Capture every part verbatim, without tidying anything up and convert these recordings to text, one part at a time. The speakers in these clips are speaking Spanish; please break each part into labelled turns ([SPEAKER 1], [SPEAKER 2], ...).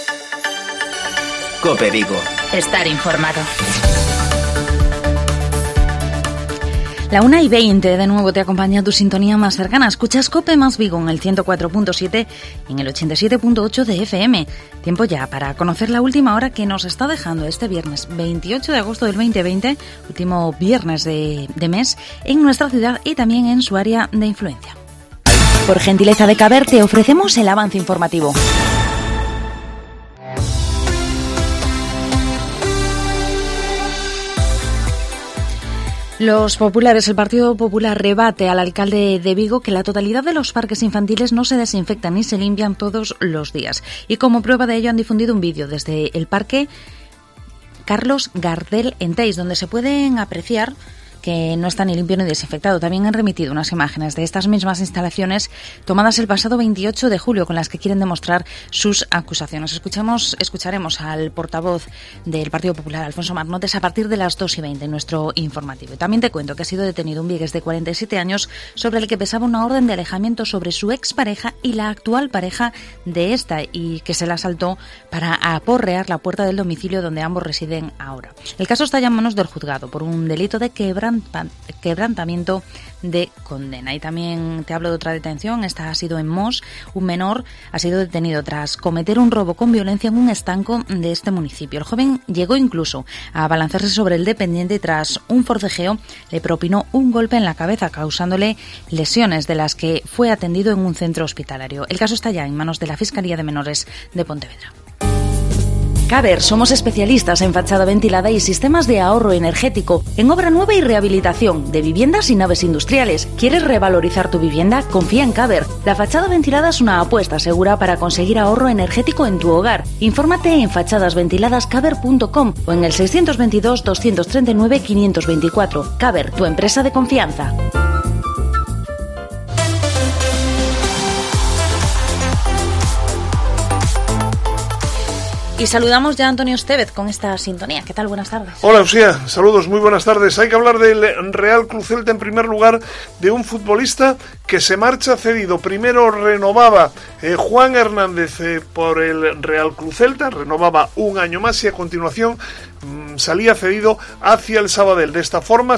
[SPEAKER 1] COPE Vigo.
[SPEAKER 2] Estar informado.
[SPEAKER 3] La una y veinte, de nuevo te acompaña tu sintonía más cercana. Escuchas COPE más Vigo en el ciento cuatro punto siete y en el ochenta y siete punto ocho de F M. Tiempo ya para conocer la última hora que nos está dejando este viernes veintiocho de agosto del veinte veinte, último viernes de, de mes, en nuestra ciudad y también en su área de influencia. Por gentileza de Caber te ofrecemos el avance informativo. Los populares, el Partido Popular rebate al alcalde de Vigo que la totalidad de los parques infantiles no se desinfectan ni se limpian todos los días. Y como prueba de ello han difundido un vídeo desde el parque Carlos Gardel en Teis, donde se pueden apreciar que no está ni limpio ni desinfectado. También han remitido unas imágenes de estas mismas instalaciones tomadas el pasado veintiocho de julio con las que quieren demostrar sus acusaciones. Escuchemos, escucharemos al portavoz del Partido Popular, Alfonso Marnotes, a partir de las dos y veinte en nuestro informativo. Y también te cuento que ha sido detenido un vigués de cuarenta y siete años sobre el que pesaba una orden de alejamiento sobre su expareja y la actual pareja de esta, y que se la asaltó para aporrear la puerta del domicilio donde ambos residen ahora. El caso está ya en manos del juzgado por un delito de quebranto quebrantamiento de condena. Y también te hablo de otra detención. Esta ha sido en Mos. Un menor ha sido detenido tras cometer un robo con violencia en un estanco de este municipio. El joven llegó incluso a abalanzarse sobre el dependiente y tras un forcejeo le propinó un golpe en la cabeza, causándole lesiones de las que fue atendido en un centro hospitalario. El caso está ya en manos de la Fiscalía de Menores de Pontevedra. Caber, somos especialistas en fachada ventilada y sistemas de ahorro energético, en obra nueva y rehabilitación de viviendas y naves industriales. ¿Quieres revalorizar tu vivienda? Confía en Caber. La fachada ventilada es una apuesta segura para conseguir ahorro energético en tu hogar. Infórmate en fachadas ventiladas caber punto com o en el seiscientos veintidós, doscientos treinta y nueve, quinientos veinticuatro. Caber, tu empresa de confianza. Y saludamos ya a Antonio Estevez con esta sintonía. ¿Qué tal? Buenas tardes.
[SPEAKER 4] Hola, Usía. Saludos, muy buenas tardes. Hay que hablar del Real Club Celta en primer lugar, de un futbolista que se marcha cedido. Primero renovaba eh, Juan Hernández eh, por el Real Club Celta, renovaba un año más y a continuación mmm, salía cedido hacia el Sabadell. De esta forma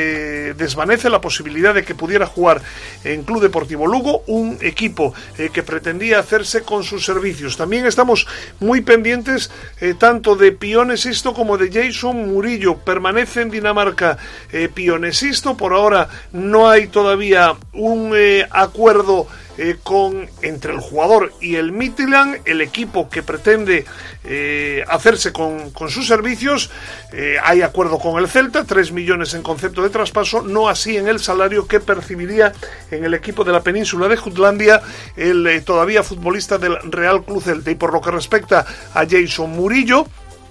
[SPEAKER 4] se desvanece la posibilidad de que pudiera jugar en Club Deportivo Lugo, un equipo eh, que pretendía hacerse con sus servicios. También estamos muy pendientes Eh, tanto de Pionesisto como de Jason Murillo. Permanece en Dinamarca eh, Pionesisto. Por ahora no hay todavía un eh, acuerdo eh, con entre el jugador y el Midtjylland, el equipo que pretende eh, hacerse con, con sus servicios. Eh, hay acuerdo con el Celta, tres millones en concepto de traspaso, no así en el salario que percibiría en el equipo de la península de Jutlandia el eh, todavía futbolista del Real Club Celta. Y por lo que respecta a Jason Murillo,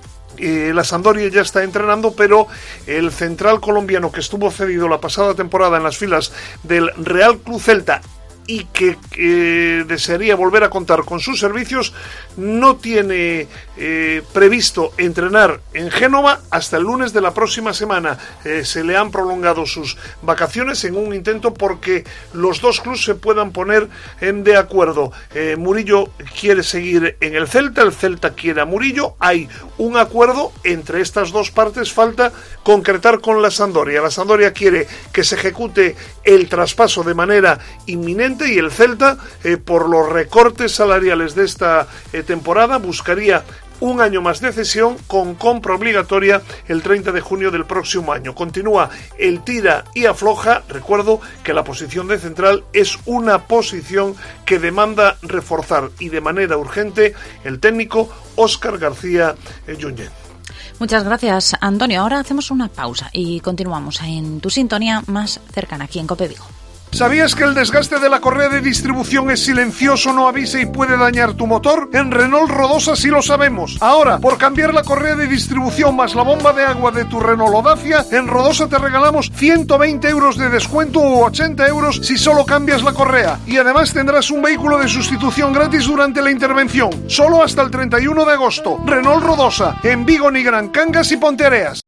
[SPEAKER 4] Eh, la Sampdoria ya está entrenando, pero el central colombiano que estuvo cedido la pasada temporada en las filas del Real Club Celta y que eh, desearía volver a contar con sus servicios, no tiene eh, previsto entrenar en Génova hasta el lunes de la próxima semana. Eh, se le han prolongado sus vacaciones en un intento porque los dos clubes se puedan poner en de acuerdo. Eh, Murillo quiere seguir en el Celta, el Celta quiere a Murillo, hay un acuerdo entre estas dos partes, falta concretar con la Sampdoria. La Sampdoria quiere que se ejecute el traspaso de manera inminente y el Celta, eh, por los recortes salariales de esta eh, temporada, buscaría un año más de cesión con compra obligatoria el treinta de junio del próximo año. Continúa el tira y afloja. Recuerdo que la posición de central es una posición que demanda reforzar y de manera urgente el técnico Óscar García Junyent.
[SPEAKER 3] Muchas gracias, Antonio. Ahora hacemos una pausa y continuamos en tu sintonía más cercana aquí en COPE Vigo.
[SPEAKER 4] ¿Sabías que el desgaste de la correa de distribución es silencioso, no avisa y puede dañar tu motor? En Renault Rodosa sí lo sabemos. Ahora, por cambiar la correa de distribución más la bomba de agua de tu Renault o Dacia, en Rodosa te regalamos ciento veinte euros de descuento u ochenta euros si solo cambias la correa. Y además tendrás un vehículo de sustitución gratis durante la intervención. Solo hasta el treinta y uno de agosto. Renault Rodosa, en Vigo, Nigrán, Cangas y Ponteareas.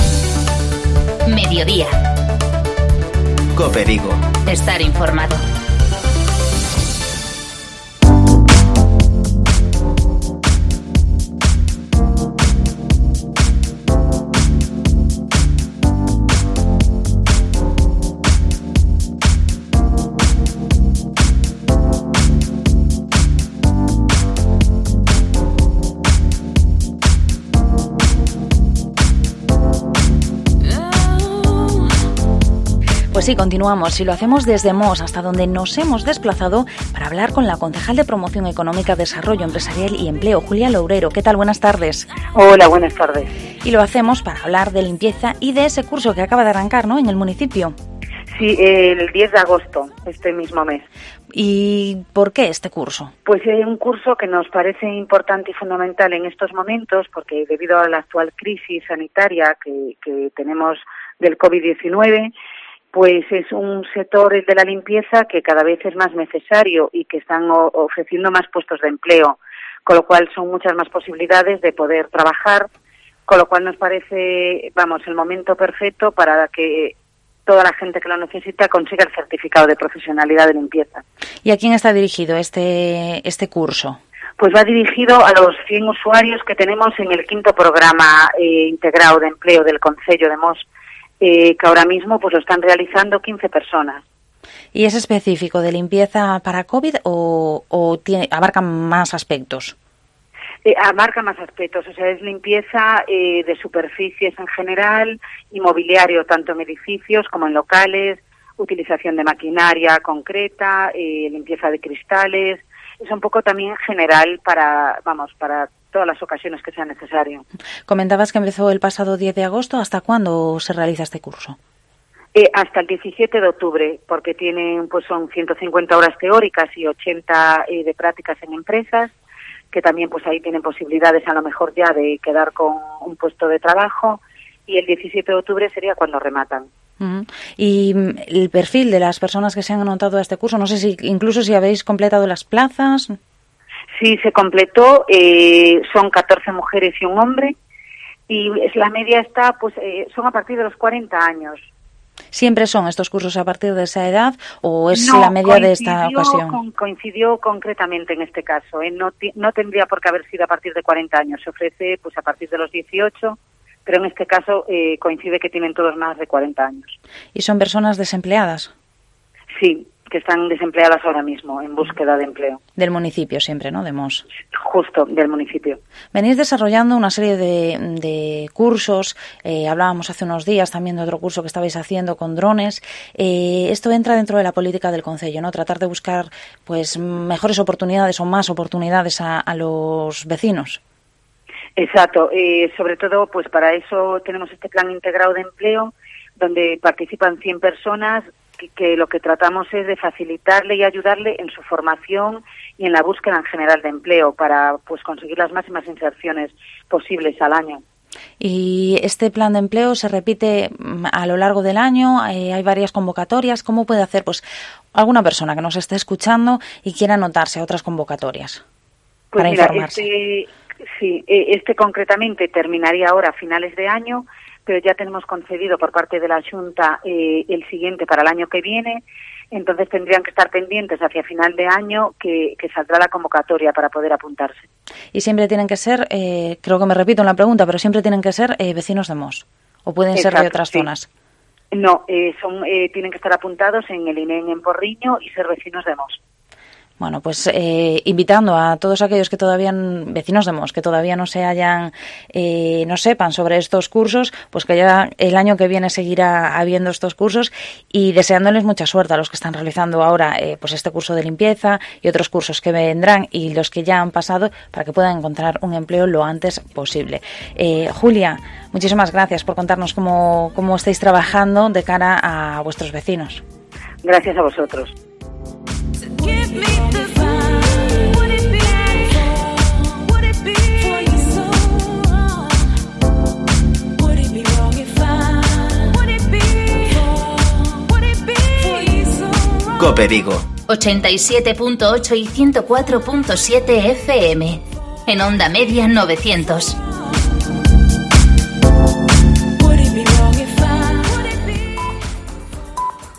[SPEAKER 2] Mediodía.
[SPEAKER 1] COPE Vigo.
[SPEAKER 2] Estar informado.
[SPEAKER 3] Pues sí, continuamos y lo hacemos desde Mos, hasta donde nos hemos desplazado para hablar con la concejal de Promoción Económica, Desarrollo Empresarial y Empleo, Julia Loureiro. ¿Qué tal? Buenas tardes.
[SPEAKER 5] Hola, buenas tardes.
[SPEAKER 3] Y lo hacemos para hablar de limpieza y de ese curso que acaba de arrancar, ¿no?, en el municipio.
[SPEAKER 5] Sí, el diez de agosto, este mismo mes.
[SPEAKER 3] ¿Y por qué este curso?
[SPEAKER 5] Pues es un curso que nos parece importante y fundamental en estos momentos, porque debido a la actual crisis sanitaria que, que tenemos del covid diecinueve, pues es un sector, el de la limpieza, que cada vez es más necesario y que están o- ofreciendo más puestos de empleo, con lo cual son muchas más posibilidades de poder trabajar, con lo cual nos parece, vamos, el momento perfecto para que toda la gente que lo necesita consiga el certificado de profesionalidad de limpieza.
[SPEAKER 3] ¿Y a quién está dirigido este, este curso?
[SPEAKER 5] Pues va dirigido a los cien usuarios que tenemos en el quinto programa eh, integrado de empleo del Concello de Mos, eh, que ahora mismo pues lo están realizando quince personas.
[SPEAKER 3] ¿Y es específico de limpieza para COVID o, o tiene, abarca más aspectos?
[SPEAKER 5] Eh, abarca más aspectos, o sea, es limpieza eh, de superficies en general y mobiliario, tanto en edificios como en locales, utilización de maquinaria concreta, eh, limpieza de cristales. Es un poco también general para, vamos, para todas las ocasiones que sea necesario.
[SPEAKER 3] Comentabas que empezó el pasado diez de agosto. ¿Hasta cuándo se realiza este curso?
[SPEAKER 5] Eh, hasta el diecisiete de octubre, porque tienen, pues son ciento cincuenta horas teóricas y ochenta eh, de prácticas en empresas, que también pues ahí tienen posibilidades a lo mejor ya de quedar con un puesto de trabajo, y el diecisiete de octubre sería cuando rematan.
[SPEAKER 3] Uh-huh. Y el perfil de las personas que se han anotado a este curso, no sé si incluso si habéis completado las plazas.
[SPEAKER 5] Sí, se completó, eh, son catorce mujeres y un hombre, y es, la media está, pues eh, son a partir de los cuarenta años.
[SPEAKER 3] ¿Siempre son estos cursos a partir de esa edad o es
[SPEAKER 5] No,
[SPEAKER 3] la media de esta ocasión?
[SPEAKER 5] Con, coincidió concretamente en este caso, ¿eh? no, ti, no tendría por qué haber sido a partir de cuarenta años, se ofrece pues a partir de los dieciocho, pero en este caso eh, coincide que tienen todos más de cuarenta años.
[SPEAKER 3] ¿Y son personas desempleadas?
[SPEAKER 5] Sí, que están desempleadas ahora mismo, en búsqueda de empleo.
[SPEAKER 3] Del municipio siempre, ¿no?, de Mos.
[SPEAKER 5] Justo, del municipio.
[SPEAKER 3] Venís desarrollando una serie de, de cursos, eh, hablábamos hace unos días también de otro curso que estabais haciendo con drones. Eh, esto entra dentro de la política del Concello, ¿no?, tratar de buscar pues mejores oportunidades o más oportunidades a, a los vecinos.
[SPEAKER 5] Exacto, eh, sobre todo pues para eso tenemos este plan integrado de empleo, donde participan cien personas, que, que lo que tratamos es de facilitarle y ayudarle en su formación y en la búsqueda en general de empleo para pues conseguir las máximas inserciones posibles al año.
[SPEAKER 3] ¿Y este plan de empleo se repite a lo largo del año? Eh, ¿Hay varias convocatorias? ¿Cómo puede hacer pues alguna persona que nos esté escuchando y quiera anotarse a otras convocatorias
[SPEAKER 5] Pues
[SPEAKER 3] para
[SPEAKER 5] mira,
[SPEAKER 3] informarse?
[SPEAKER 5] Este, sí, este concretamente terminaría ahora a finales de año, pero ya tenemos concedido por parte de la Junta eh, el siguiente para el año que viene, entonces tendrían que estar pendientes hacia final de año que, que saldrá la convocatoria para poder apuntarse.
[SPEAKER 3] Y siempre tienen que ser, eh, creo que me repito en la pregunta, pero siempre tienen que ser eh, vecinos de Mos, o pueden
[SPEAKER 5] Exacto,
[SPEAKER 3] ser de otras
[SPEAKER 5] sí.
[SPEAKER 3] zonas.
[SPEAKER 5] No, eh, son eh, tienen que estar apuntados en el I N E M en Porriño y ser vecinos de Mos.
[SPEAKER 3] Bueno, pues eh, invitando a todos aquellos que todavía, vecinos de Mos, que todavía no se hayan, eh, no sepan sobre estos cursos, pues que ya el año que viene seguirá habiendo estos cursos y deseándoles mucha suerte a los que están realizando ahora eh, pues este curso de limpieza y otros cursos que vendrán y los que ya han pasado para que puedan encontrar un empleo lo antes posible. Eh, Julia, muchísimas gracias por contarnos cómo, cómo estáis trabajando de cara a vuestros vecinos.
[SPEAKER 5] Gracias a vosotros.
[SPEAKER 1] Cope Vigo.
[SPEAKER 2] ochenta y siete punto ocho y ciento cuatro punto siete F M. En onda media novecientos.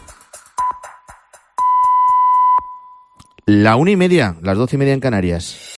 [SPEAKER 6] La una y media, las doce y media en Canarias.